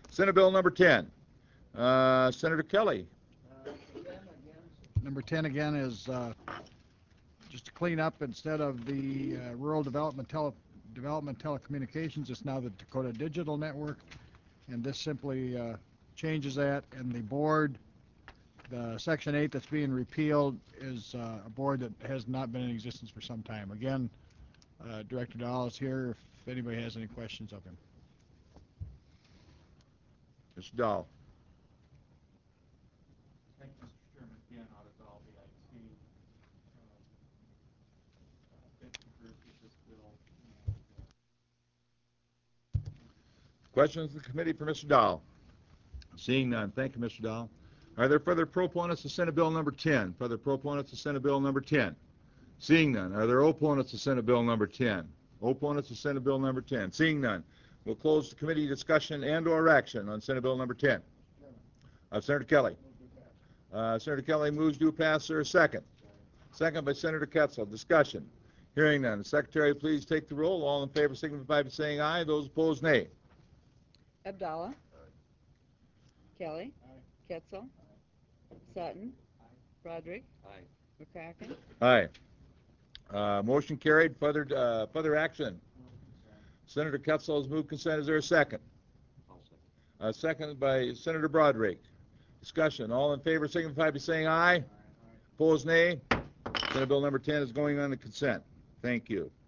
Senate Bill number 10. Senator Kelly. Number 10 again is just to clean up, instead of the Rural Development Telecommunications, it's now the Dakota Digital Network, and this simply changes that, and the board, the Section 8 that's being repealed, is a board that has not been in existence for some time. Again, Director Dahl is here if anybody has any questions of him. Mr. Dahl. Thank you, Mr. Chairman. Again, out of all the IT that concurs with this bill. Questions of the committee for Mr. Dahl? Seeing none. Thank you, Mr. Dahl. Are there further proponents of Senate Bill number 10? Further proponents of Senate Bill number 10? Seeing none. Are there opponents of Senate Bill number 10? Opponents of Senate Bill number 10? Seeing none. We'll close the committee discussion and/or action on Senate Bill number 10. Senator Kelly. Senator Kelly moves to pass. There a second? Second by Senator Ketzel. Discussion. Hearing none. Secretary, please take the roll. All in favor signify by saying aye. Those opposed, nay. Abdallah. Kelly. Ketzel. Sutton. Broderick. McCracken. Aye. Motion carried. Further action. Senator Ketzel has moved consent. Is there a second? Second by Senator Broderick. Discussion. All in favor signify by saying aye. Opposed, nay. Senate Bill number 10 is going on to consent. Thank you.